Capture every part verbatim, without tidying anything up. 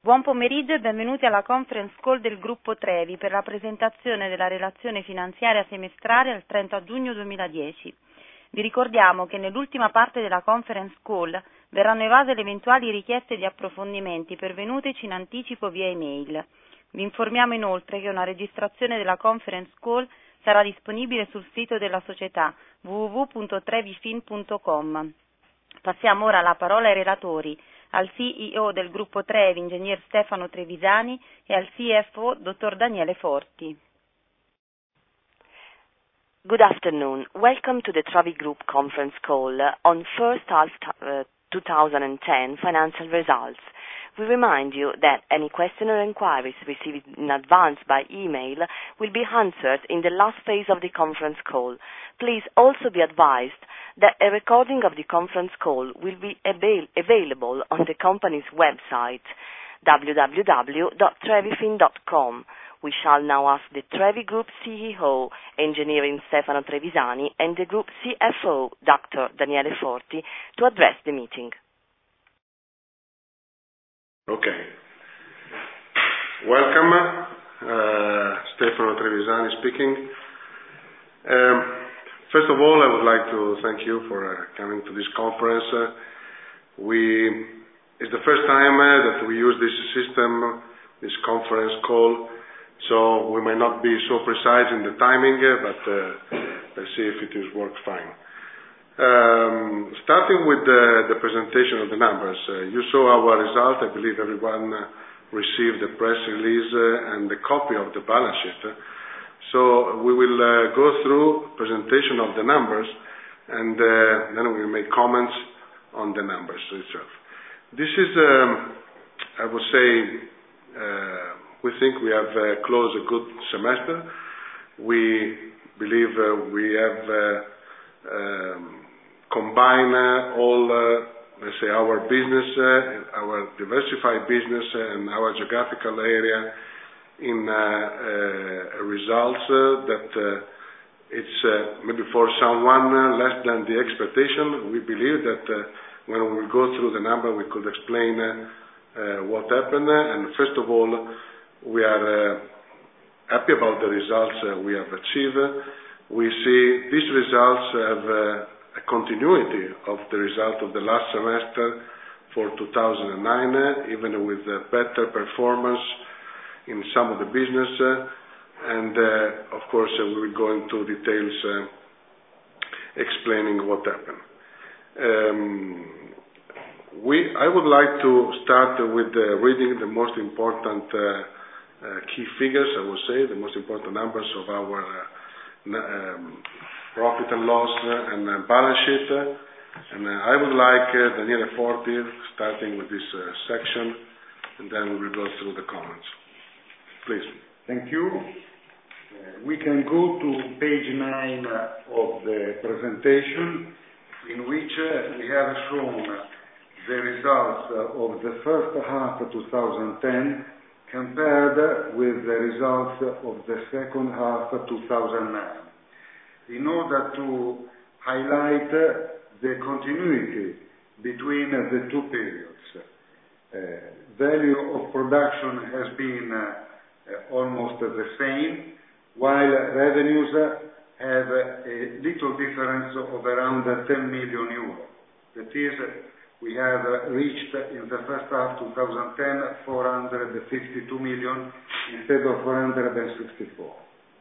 Buon pomeriggio e benvenuti alla conference call del gruppo Trevi per la presentazione della relazione finanziaria semestrale al trenta giugno duemiladieci. Vi ricordiamo che nell'ultima parte della conference call verranno evase le eventuali richieste di approfondimenti pervenuteci in anticipo via email. Vi informiamo inoltre che una registrazione della conference call sarà disponibile sul sito della società w w w punto trevifin punto com. Passiamo ora la parola ai relatori, al C E O del gruppo Trevi, ingegner Stefano Trevisani, e al C F O, dottor Daniele Forti. Good afternoon. Welcome to the Trevi Group conference call on first half uh, twenty ten financial results. We remind you that any question or inquiries received in advance by email will be answered in the last phase of the conference call. Please also be advised that a recording of the conference call will be avail- available on the company's website, w w w dot trevifin dot com. We shall now ask the Trevi Group C E O, Engineering Stefano Trevisani, and the Group C F O, Doctor Daniele Forti, to address the meeting. Okay. Welcome. Uh, Stefano Trevisani speaking. Um, first of all, I would like to thank you for uh, coming to this conference. Uh, we it's the first time uh, that we use this system, this conference call, so we may not be so precise in the timing, uh, but uh, let's see if it is work fine. Um, starting with the, the presentation of the numbers, uh, you saw our result. I believe everyone uh, received the press release uh, and the copy of the balance sheet. So we will uh, go through presentation of the numbers, and uh, then we will make comments on the numbers itself. This is, um, I would say, uh, we think we have uh, closed a good semester. We believe uh, we have uh, um, combine uh, all, uh, let's say, our business, uh, our diversified business uh, and our geographical area in uh, uh, results uh, that uh, it's uh, maybe for someone uh, less than the expectation. We believe that uh, when we go through the number, we could explain uh, uh, what happened. And first of all, we are uh, happy about the results uh, we have achieved. We see these results have uh, a continuity of the result of the last semester for two thousand nine, uh, even with uh, better performance in some of the business, uh, and uh, of course uh, we will go into details uh, explaining what happened. Um, we, I would like to start with uh, reading the most important uh, uh, key figures, I would say, the most important numbers of our uh, um, profit and loss uh, and uh, balance sheet. Uh, and uh, I would like uh, Daniele Forti starting with this uh, section, and then we will go through the comments. Please. Thank you. Uh, we can go to page nine uh, of the presentation, in which uh, we have shown uh, the results uh, of the first half of two thousand ten compared with the results of the second half of two thousand nine. In order to highlight uh, the continuity between uh, the two periods. Uh, value of production has been uh, uh, almost uh, the same, while revenues uh, have uh, a little difference of around uh, ten million euros. That is, uh, we have uh, reached uh, in the first half two thousand ten four hundred fifty-two million instead of four hundred sixty-four.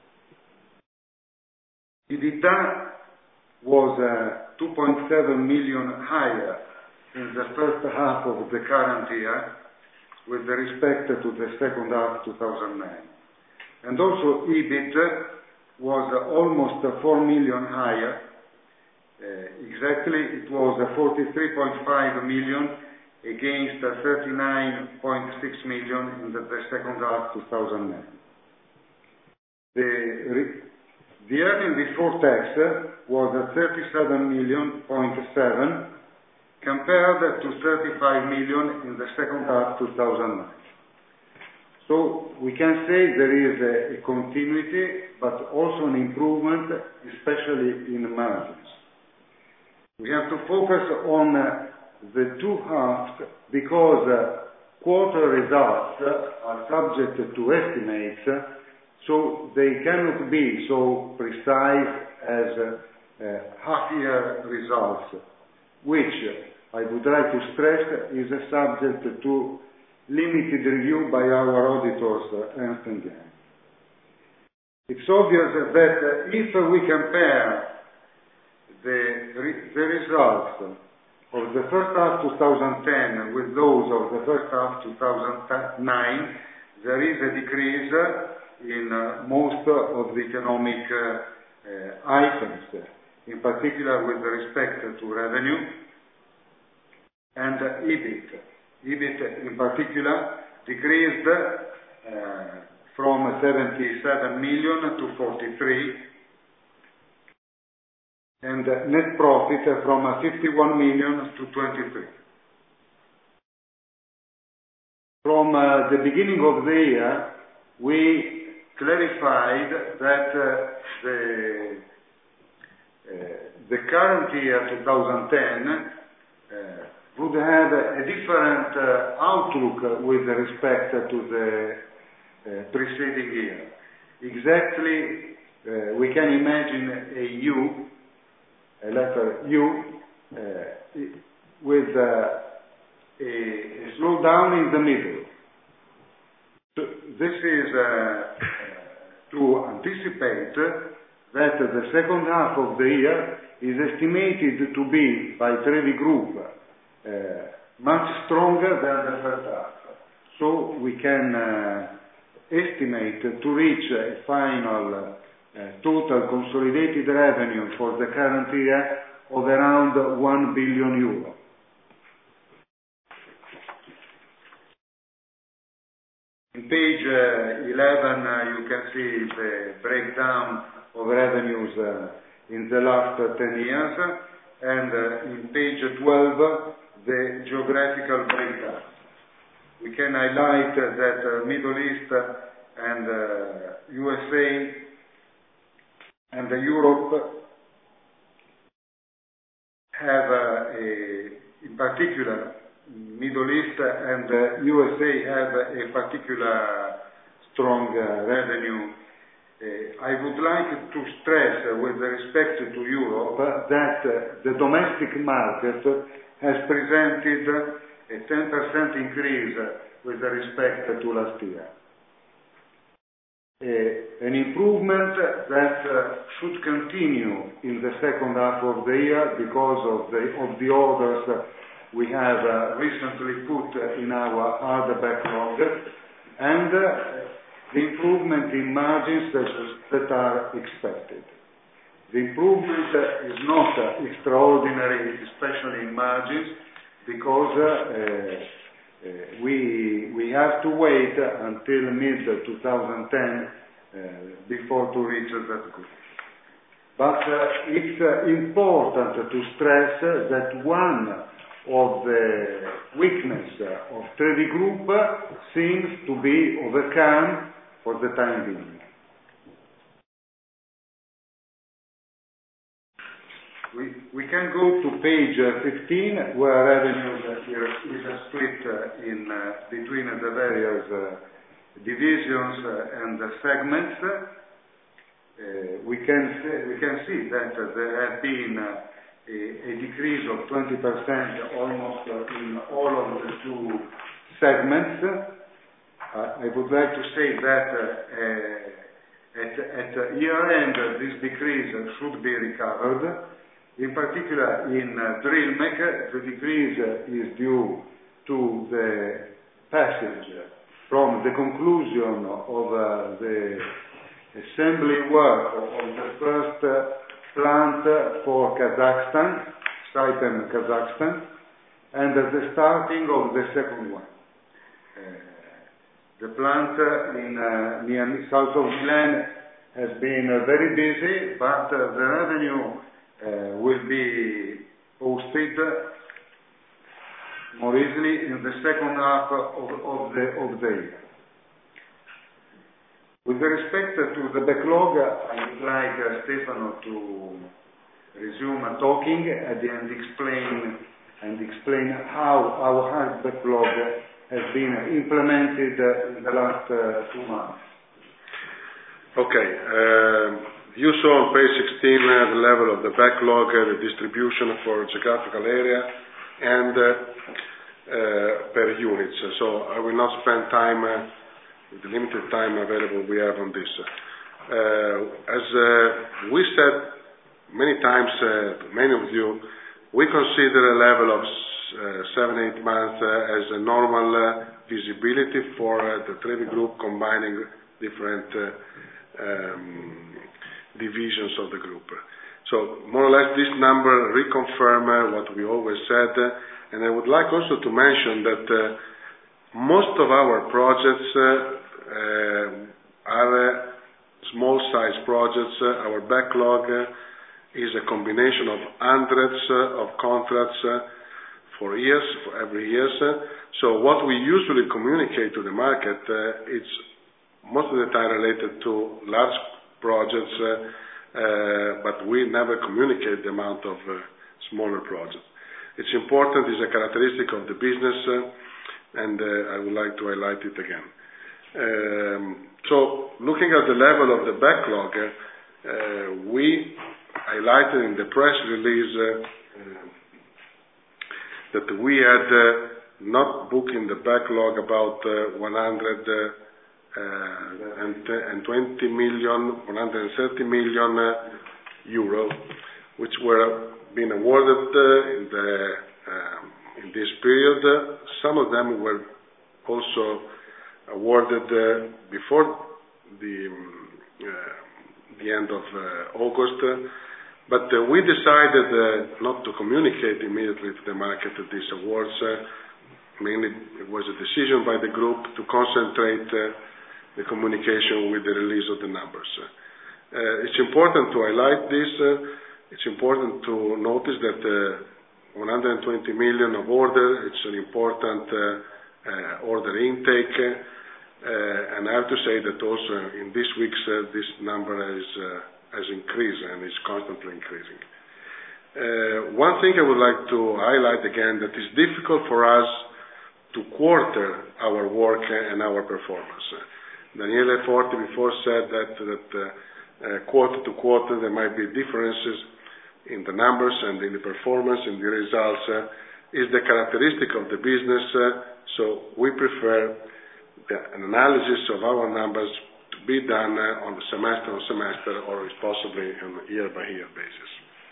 EBITDA was uh, two point seven million higher in the first half of the current year with respect to the second half two thousand nine. And also E B I T was uh, almost uh, four million higher. Uh, exactly, it was uh, forty-three point five million against uh, thirty-nine point six million in the, the second half two thousand nine. The re- The earning before tax was at thirty-seven million point seven compared to thirty-five million in the second half two thousand nine. So we can say there is a, a continuity, but also an improvement, especially in margins. We have to focus on uh, the two halves because uh, quarter results are subject to estimates, so they cannot be so precise as uh, half-year results, which I would like to stress is subject to limited review by our auditors, Ernst and Young. It's obvious that if we compare the, re- the results of the first half twenty ten with those of the first half two thousand nine, there is a decrease in uh, most of the economic uh, uh, items, in particular with respect to revenue and uh, EBIT. EBIT in particular decreased uh, from seventy-seven million to forty-three, and uh, net profit from uh, fifty-one million to twenty-three. From uh, the beginning of the year, we clarified that uh, the, uh, the current year twenty ten uh, would have a different uh, outlook with respect to the uh, preceding year. Exactly, uh, we can imagine a U, a letter U, uh, with uh, a, a slowdown in the middle. So this is uh, to anticipate that the second half of the year is estimated to be by Trevi Group uh, much stronger than the first half. So we can uh, estimate to reach a final uh, total consolidated revenue for the current year of around one billion euro. In page uh, eleven, uh, you can see the breakdown of revenues uh, in the last uh, ten years, and uh, in page twelve, the geographical breakdown. We can highlight uh, that uh, Middle East and uh, U S A and uh, Europe have, uh, a, in particular, Middle East and uh, U S A have a particular strong uh, revenue. Uh, I would like to stress uh, with respect to Europe uh, that uh, the domestic market has presented a ten percent increase uh, with respect to last year. Uh, an improvement that uh, should continue in the second half of the year because of the, of the orders uh, we have uh, recently put uh, in our order backlog, and uh, the improvement in margins that, that are expected. The improvement uh, is not uh, extraordinary, especially in margins, because uh, uh, we, we have to wait until mid twenty ten uh, before to reach that goal. But uh, it's uh, important to stress uh, that one of the weakness of Trevi Group seems to be overcome for the time being. We, we can go to page fifteen, where revenue is split in uh, between the various uh, divisions uh, and the segments. Uh, we can say, we can see that uh, there have been uh, A, a decrease of twenty percent almost uh, in all of the two segments. Uh, I would like to say that uh, uh, at, at uh, year-end uh, this decrease uh, should be recovered. In particular, in uh, Drilmec, the decrease uh, is due to the passage from the conclusion of uh, the assembly work of the first uh, plant for Kazakhstan, Saipem Kazakhstan, and uh, the starting of the second one. Uh, the plant uh, in uh, near south of Milan has been uh, very busy, but uh, the revenue uh, will be posted more easily in the second half of, of, the, of the year. With respect to the backlog, I would like uh, Stefano to resume uh, talking and, and explain and explain how our hard backlog has been implemented uh, in the last uh, two months. Okay. Uh, you saw on page sixteen uh, the level of the backlog, uh, the distribution for geographical area, and uh, uh, per units. So I will not spend time, uh, the limited time available we have on this. Uh, as uh, we said many times, uh, many of you, we consider a level of uh, seven, eight months uh, as a normal uh, visibility for uh, the Trevi Group, combining different uh, um, divisions of the group. So more or less this number reconfirm uh, what we always said, uh, and I would like also to mention that uh, most of our projects uh, uh, are uh, small size projects. Uh, our backlog uh, is a combination of hundreds uh, of contracts uh, for years, for every year. Uh, so what we usually communicate to the market, uh, it's most of the time related to large projects, uh, uh, but we never communicate the amount of uh, smaller projects. It's important, it's a characteristic of the business, uh, and uh, I would like to highlight it again. Um, so looking at the level of the backlog, uh, uh, we highlighted in the press release uh, uh, that we had uh, not booked in the backlog about uh, one hundred twenty million, one hundred thirty million uh, euro, which were being awarded uh, in the um, in this period. Uh, some of them were also awarded uh, before the um, uh, the end of uh, August, uh, but uh, we decided uh, not to communicate immediately to the market these awards. Uh, mainly, it was a decision by the group to concentrate uh, the communication with the release of the numbers. Uh, it's important to highlight this. Uh, it's important to notice that uh, one hundred twenty million of order, it's an important uh, uh, order intake. Uh, and I have to say that also in these weeks uh, this number is, uh, has increased and is constantly increasing. Uh, one thing I would like to highlight again, that it's difficult for us to quarter our work and our performance. Daniele Forti before said that, that uh, uh, quarter to quarter there might be differences in the numbers and in the performance and the results. Uh, is the characteristic of the business, uh, so we prefer the, an analysis of our numbers to be done uh, on the semester on semester, or possibly on a year by year basis.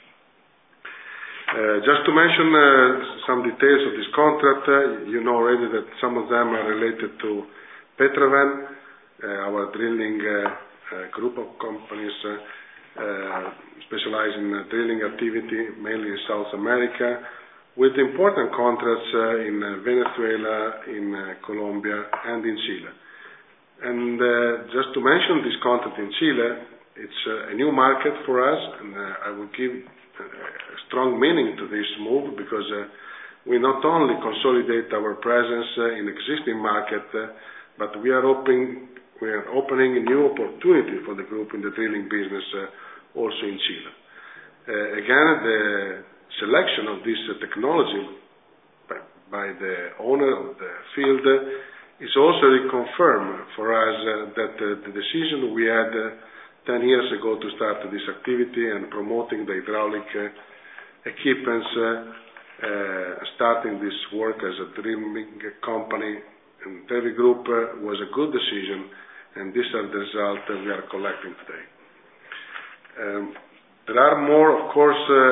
Uh, just to mention uh, some details of this contract, uh, you know already that some of them are related to Petroven, Uh, our drilling uh, uh, group of companies uh, uh, specialize in uh, drilling activity, mainly in South America, with important contracts uh, in uh, Venezuela, in uh, Colombia, and in Chile. And uh, just to mention this contract in Chile, it's uh, a new market for us, and uh, I will give uh, a strong meaning to this move, because uh, we not only consolidate our presence uh, in existing market, uh, but we are opening We are opening a new opportunity for the group in the drilling business uh, also in Chile. Uh, again, the selection of this uh, technology by, by the owner of the field uh, is also reconfirmed for us uh, that uh, the decision we had uh, ten years ago to start this activity and promoting the hydraulic uh, equipments, uh, uh, starting this work as a drilling company in Trevi Group uh, was a good decision, and these are the results that we are collecting today. Um, there are more, of course, uh,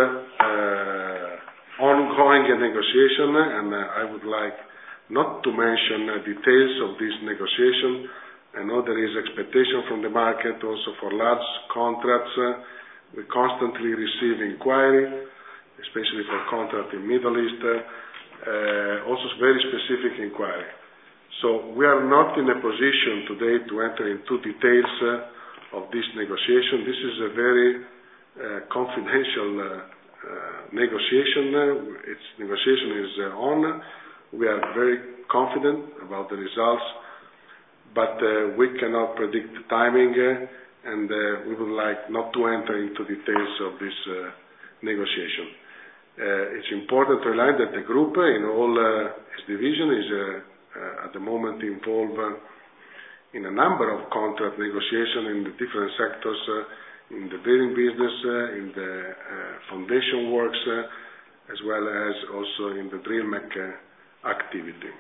uh, ongoing negotiation, and uh, I would like not to mention uh, details of this negotiation. I know there is expectation from the market also for large contracts. Uh, we constantly receive inquiry, especially for contract in Middle East, uh, uh, also very specific inquiry. So we are not in a position today to enter into details uh, of this negotiation. This is a very uh, confidential uh, uh, negotiation. Uh, its negotiation is uh, on. We are very confident about the results, but uh, we cannot predict the timing, uh, and uh, we would like not to enter into details of this uh, negotiation. Uh, it's important to highlight that the group uh, in all uh, its division is uh, uh, at the moment involved uh, in a number of contract negotiations in the different sectors, uh, in the drilling business, uh, in the uh, foundation works, uh, as well as also in the drill mech uh, activity.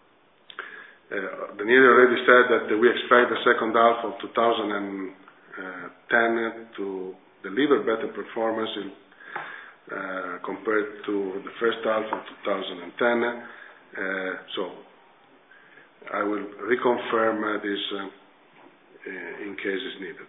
Uh, Daniele already said that we expect the second half of two thousand ten to deliver better performance in, uh, compared to the first half of two thousand ten. Uh, so I will reconfirm uh, this uh, uh, in case it's needed.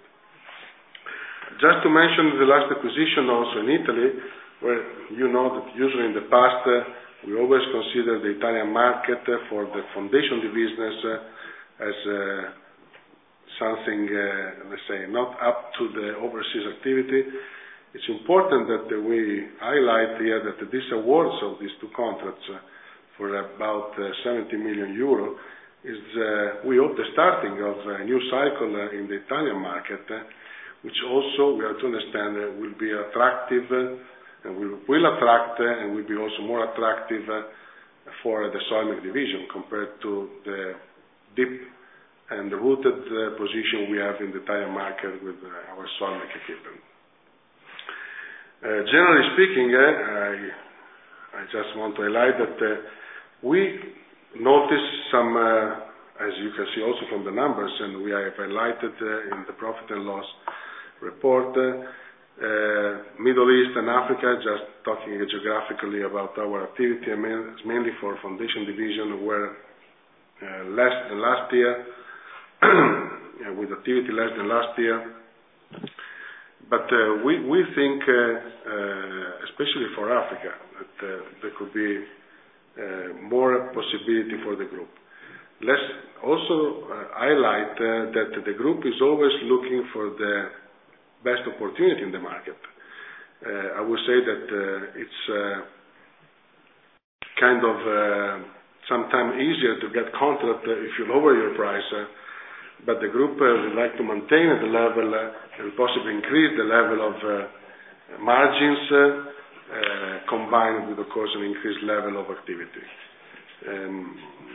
Just to mention the last acquisition also in Italy, where you know that usually in the past uh, we always consider the Italian market uh, for the foundation business uh, as uh, something, uh, let's say, not up to the overseas activity. It's important that uh, we highlight here that these awards of these two contracts uh, for about uh, seventy million euro is, uh, we hope, the starting of a new cycle uh, in the Italian market, uh, which also we have to understand uh, will be attractive uh, and will, will attract uh, and will be also more attractive uh, for the Soilmec division compared to the deep and the rooted uh, position we have in the Italian market with uh, our Soilmec equipment. Uh, generally speaking, uh, I, I just want to highlight that uh, we notice some, uh, as you can see also from the numbers, and we have highlighted uh, in the profit and loss report, uh, uh, Middle East and Africa, just talking geographically about our activity, mainly for foundation division, were uh, less than last year, with activity less than last year. But uh, we, we think, uh, uh, especially for Africa, that uh, there could be uh, more possibility for the group. Let's also uh, highlight uh, that the group is always looking for the best opportunity in the market. Uh, I would say that uh, it's uh, kind of uh, sometimes easier to get contract uh, if you lower your price, uh, but the group uh, would like to maintain the level uh, and possibly increase the level of uh, margins uh, uh, combined with, of course, an increased level of activity. Um,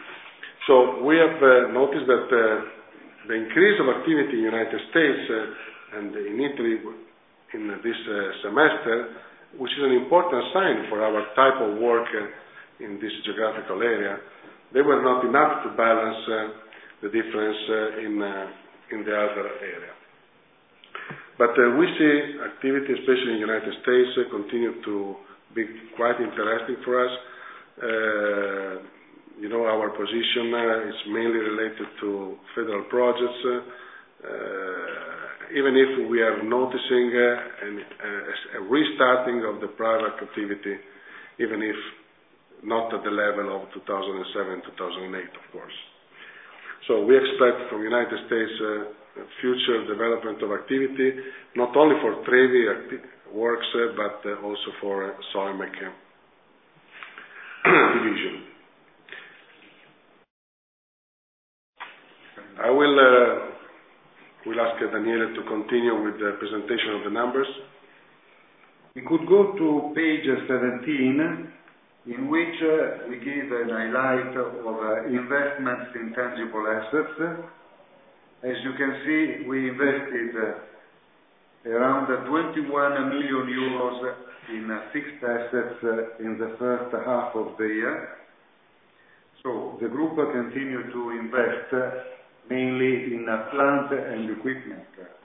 so we have uh, noticed that uh, the increase of activity in the United States uh, and in Italy in this uh, semester, which is an important sign for our type of work uh, in this geographical area, they were not enough to balance uh, the difference uh, in, uh, in the other area. But uh, we see activity, especially in the United States, uh, continue to be quite interesting for us. Uh, you know, our position uh, is mainly related to federal projects, uh, uh, even if we are noticing uh, an, uh, a restarting of the private activity, even if not at the level of two thousand seven, two thousand eight, of course. So we expect from the United States uh, future development of activity, not only for Trevi acti- works, uh, but uh, also for uh, Soilmec uh, division. I will, uh, will ask uh, Daniele to continue with the presentation of the numbers. We could go to page seventeen, in which uh, we give an highlight of uh, investments in tangible assets. As you can see, we invested uh, around twenty-one million euros in uh, fixed assets uh, in the first half of the year. So the group uh, continued to invest uh, mainly in uh, plant and equipment.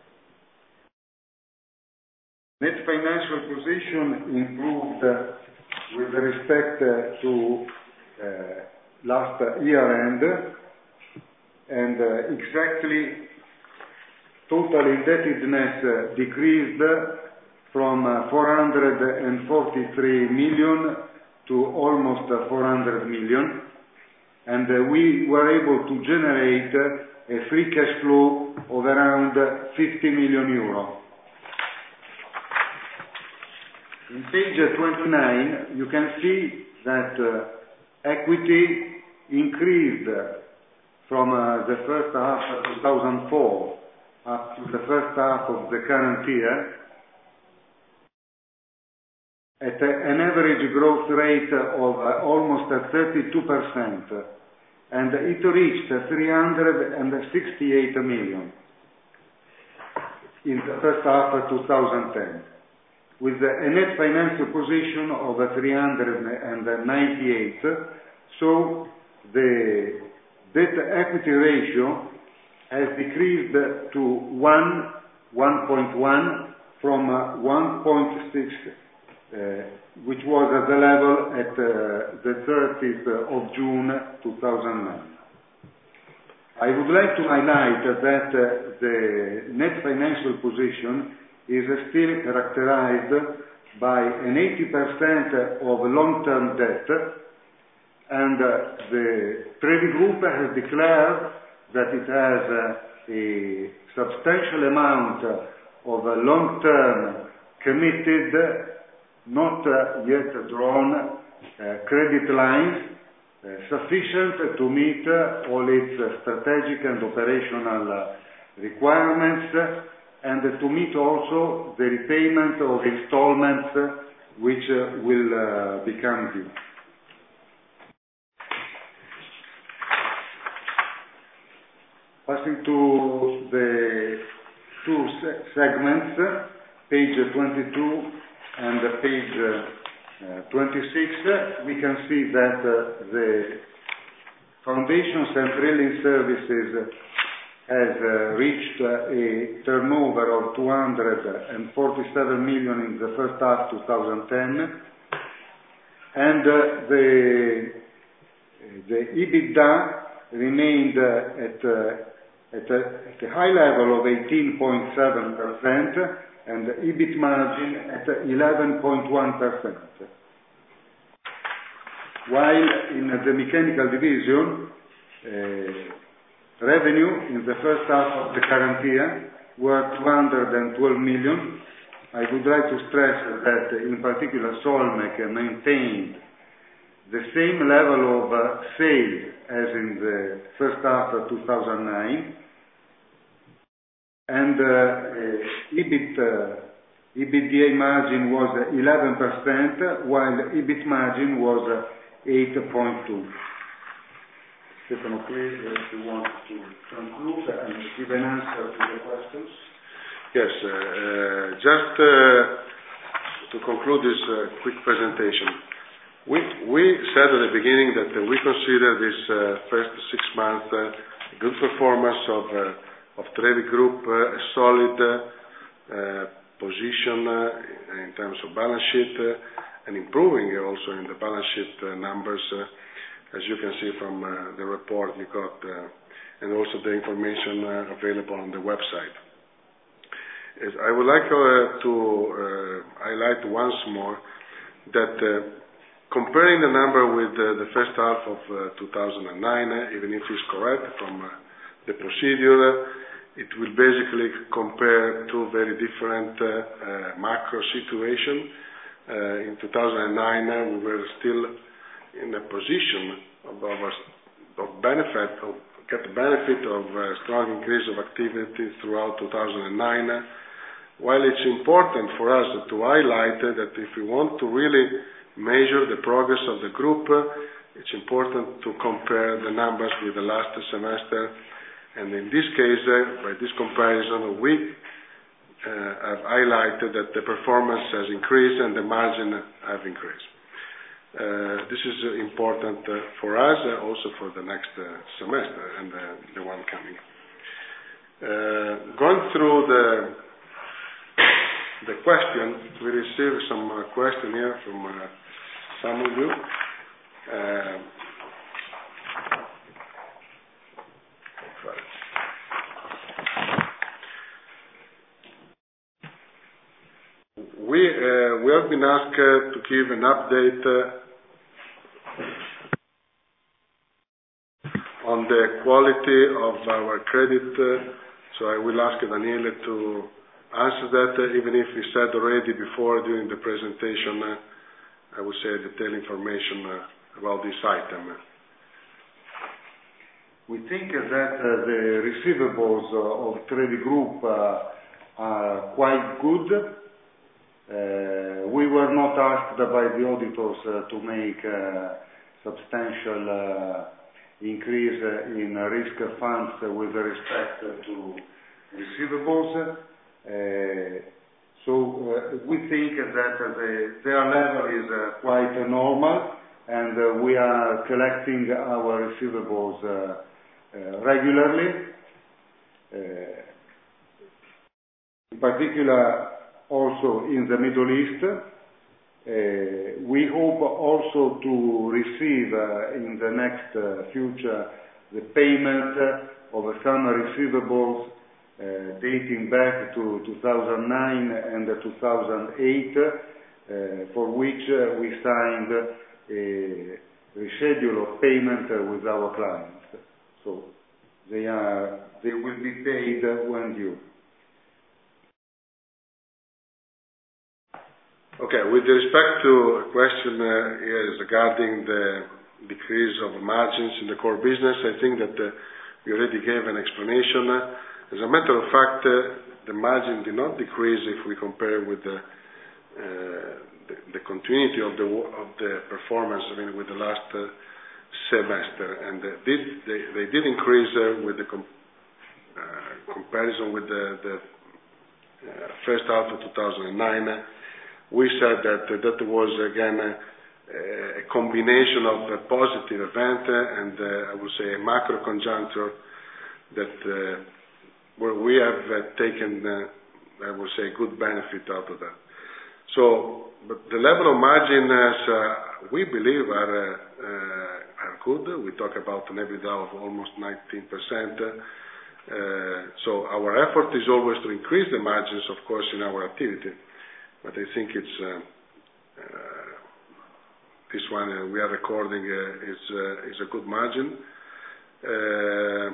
Net financial position improved uh, with respect uh, to uh, last year end, and uh, exactly total indebtedness uh, decreased from uh, four hundred forty-three million to almost uh, four hundred million, and uh, we were able to generate uh, a free cash flow of around fifty million euro. In page twenty-nine, you can see that uh, equity increased from uh, the first half of two thousand four up to the first half of the current year at a, an average growth rate of uh, almost uh, thirty-two percent, and it reached three hundred sixty-eight million in the first half of two thousand ten, with a net financial position of three hundred ninety-eight. So the debt equity ratio has decreased to one point one from uh, one point six, uh, which was at the level at uh, the thirtieth of June two thousand nine. I would like to highlight that uh, the net financial position is still characterized by an eighty percent of long-term debt, and uh, the Trevi Group has declared that it has uh, a substantial amount of uh, long-term committed, not uh, yet drawn uh, credit lines uh, sufficient to meet uh, all its uh, strategic and operational uh, requirements, uh, and uh, to meet also the repayment of installments uh, which uh, will uh, become due. Passing to the two se segments, uh, page twenty-two and uh, page uh, twenty-six, uh, we can see that uh, the foundations and drilling services has uh, reached uh, a turnover of two hundred forty-seven million in the first half two thousand ten, and uh, the, the EBITDA remained uh, at uh, At a, at a high level of eighteen point seven percent and the EBIT margin at eleven point one percent. While in the mechanical division, uh, revenue in the first half of the current year were two hundred twelve million. I would like to stress that in particular Solmec maintained the same level of uh, sales as in the first half of two thousand nine, and uh, uh, EBIT, uh, EBITDA margin was eleven percent, while EBIT margin was eight point two. Stefano, please, if you want to conclude and give an answer to the questions. Yes, uh, uh, just uh, to conclude this uh, quick presentation. We, we said at the beginning that uh, we consider this uh, first six months uh, good performance of, uh, of Trevi Group, uh, a solid uh, uh, position uh, in terms of balance sheet, uh, and improving also in the balance sheet uh, numbers, uh, as you can see from uh, the report you got, uh, and also the information uh, available on the website. As I would like uh, to uh, highlight once more that uh, comparing the number with uh, the first half of uh, two thousand nine, uh, even if it's correct from uh, the procedure, uh, it will basically compare two very different uh, uh, macro situations. Uh, in two thousand nine, uh, we were still in a position of, of, of benefit, of get the benefit of a strong increase of activity throughout two thousand nine. Uh, while it's important for us to highlight uh, that if we want to really measure the progress of the group, it's important to compare the numbers with the last semester, and in this case, uh, by this comparison, we uh, have highlighted that the performance has increased and the margin have increased. Uh, this is important uh, for us, uh, also for the next uh, semester and uh, the one coming. Uh, going through the the question, we received some uh, question here from uh, some of you. Uh, we uh, we have been asked uh, to give an update uh, on the quality of our credit. Uh, so I will ask Daniele to answer that, uh, even if we said already before during the presentation. Uh, I would say detailed information uh, about this item. We think that uh, the receivables uh, of Trevi Group uh, are quite good. Uh, we were not asked by the auditors uh, to make uh, substantial uh, increase in risk funds with respect to receivables. Uh, so uh, we think that the, their level is uh, quite uh, normal, and uh, we are collecting our receivables uh, uh, regularly. Uh, in particular, also in the Middle East. Uh, we hope also to receive uh, in the next uh, future the payment uh, of some receivables uh, dating back to two thousand nine and two thousand eight, uh, for which uh, we signed a reschedule of payment uh, with our clients. So they are they will be paid when due. Okay, with respect to a question uh, here is regarding the decrease of margins in the core business, I think that uh, we already gave an explanation. Uh, as a matter of fact, uh, the margin did not decrease if we compare with the, uh, the, the continuity of the of the performance, I mean, with the last uh, semester, and uh, this, they, they did increase uh, with the com uh, comparison with the, the uh, first half of two thousand nine. Uh, We said that uh, that was again uh, a combination of a positive event uh, and uh, I would say a macro conjuncture that uh, where we have uh, taken, uh, I would say, good benefit out of that. So, but the level of margins uh, we believe are uh, uh, are good. We talk about an EBITDA of almost nineteen percent. Uh, so our effort is always to increase the margins, of course, in our activity. But I think it's uh, uh, this one uh, we are recording uh, is uh, is a good margin. Uh,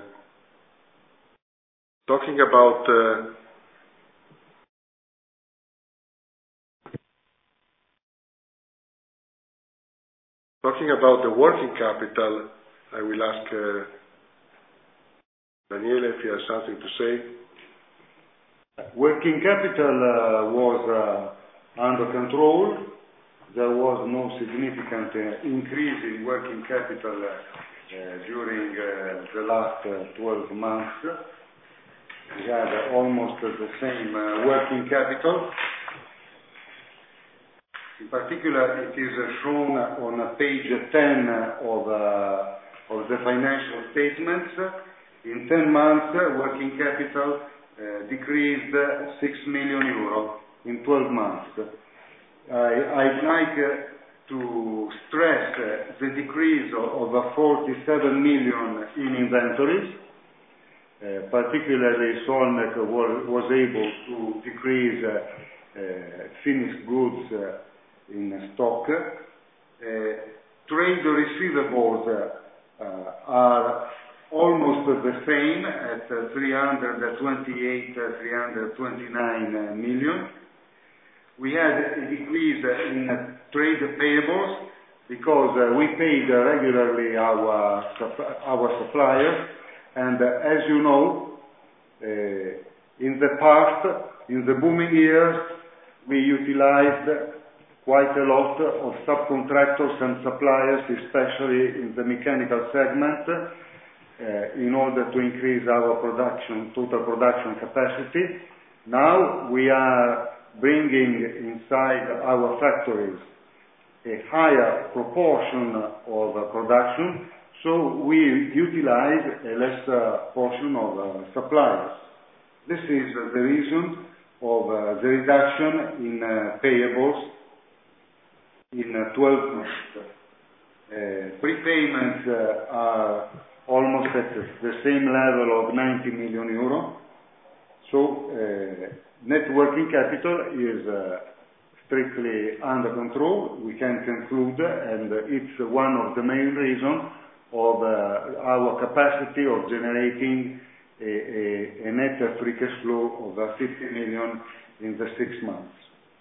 talking about uh, talking about the working capital, I will ask uh, Daniele if he has something to say. Working capital uh, was uh, under control. There was no significant uh, increase in working capital uh, uh, during uh, the last uh, twelve months. We had uh, almost uh, the same uh, working capital. In particular, it is uh, shown on uh, page ten of, uh, of the financial statements. In ten months, uh, working capital uh, decreased uh, six million euro in twelve months. I, I'd like uh, to stress uh, the decrease of, of uh, forty-seven million in inventories. Uh, particularly, Soilmec was, was able to decrease uh, uh, finished goods uh, in stock. Uh, trade receivables uh, uh, are almost the same at uh, three hundred twenty-eight, uh, three hundred twenty-nine uh, million. We had a decrease uh, in uh, trade payables because uh, we paid uh, regularly our, our suppliers, and uh, as you know, uh, in the past, in the booming years, we utilized quite a lot of subcontractors and suppliers, especially in the mechanical segment, uh, in order to increase our production, total production capacity. Now we are bringing inside our factories a higher proportion of uh, production, so we utilize a lesser portion of uh, suppliers. This is uh, the reason of uh, the reduction in uh, payables in uh, twelve months. Uh, prepayments uh, are almost at the same level of ninety million euro. So uh, net working capital is uh, strictly under control. We can conclude, and it's one of the main reasons of uh, our capacity of generating a, a, a net free cash flow of uh, fifty million in the six months.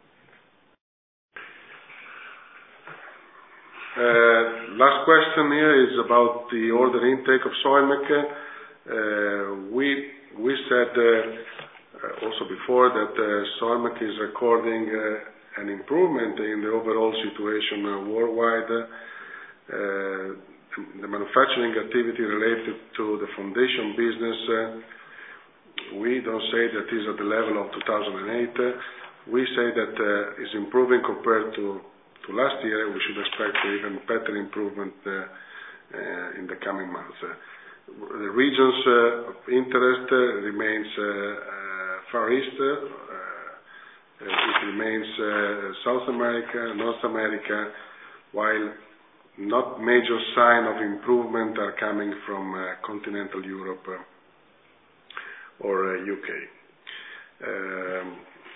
Uh, last question here is about the order intake of Soilmec. Uh, we we said uh, uh, also before that uh, Soilmec is recording uh, an improvement in the overall situation uh, worldwide. Uh, the manufacturing activity related to the foundation business, uh, we don't say that is at the level of two thousand eight. We say that uh, is improving compared to, to last year. We should expect even better improvement uh, uh, in the coming months. Uh, the regions uh, of interest uh, remains uh, uh, Far East, uh, uh, it remains uh, South America, North America, while not major sign of improvement are coming from uh, continental Europe uh, or uh, U K. Um,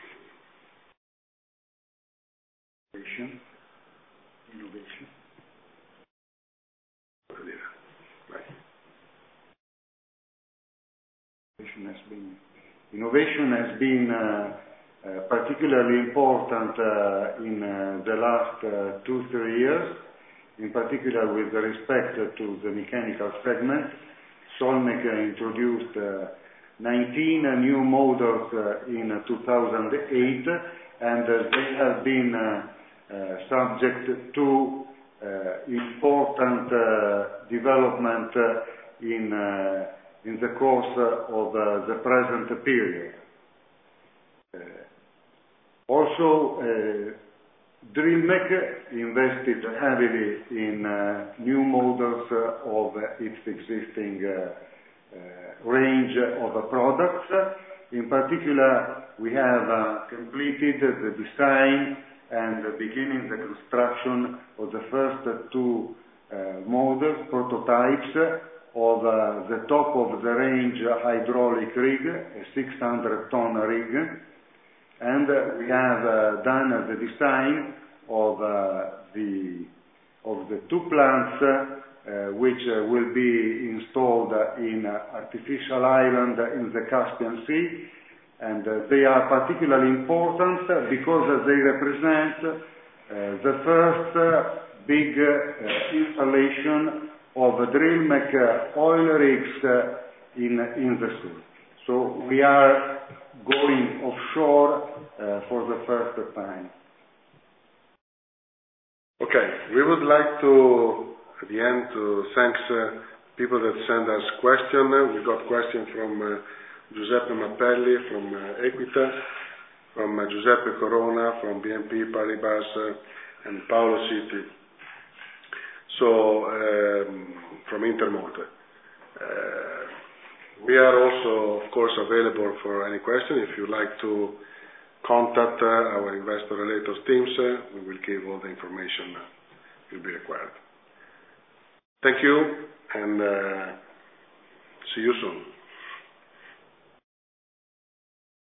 Innovation. Innovation. Right. Innovation has been, innovation has been uh, uh, particularly important uh, in uh, the last uh, two, three years. In particular with respect to the mechanical segment. Solmec introduced uh, nineteen uh, new models uh, in uh, two thousand eight, and uh, they have been uh, uh, subject to uh, important uh, development uh, in, uh, in the course uh, of uh, the present period. Uh, also, uh, Drilmec invested heavily in uh, new models uh, of uh, its existing uh, uh, range of uh, products. In particular, we have uh, completed the design and beginning the construction of the first uh, two uh, models, prototypes of uh, the top of the range hydraulic rig, a six hundred ton rig. And uh, we have uh, done uh, the design of uh, the of the two plants uh, which uh, will be installed uh, in uh, artificial island in the Caspian Sea, and uh, they are particularly important uh, because uh, they represent uh, the first uh, big uh, installation of uh, Drilmec uh, oil rigs uh, in in the sea. So we are going offshore uh, for the first time. Okay, we would like to, at the end, to thank uh, people that send us questions. We got questions from uh, Giuseppe Mappelli from uh, Equita, from uh, Giuseppe Corona from B N P Paribas uh, and Paolo Citi, so um, from Intermonte. Uh, We are also, of course, available for any question. If you'd like to contact uh, our investor relations teams, uh, we will give all the information that will be required. Thank you, and uh, see you soon.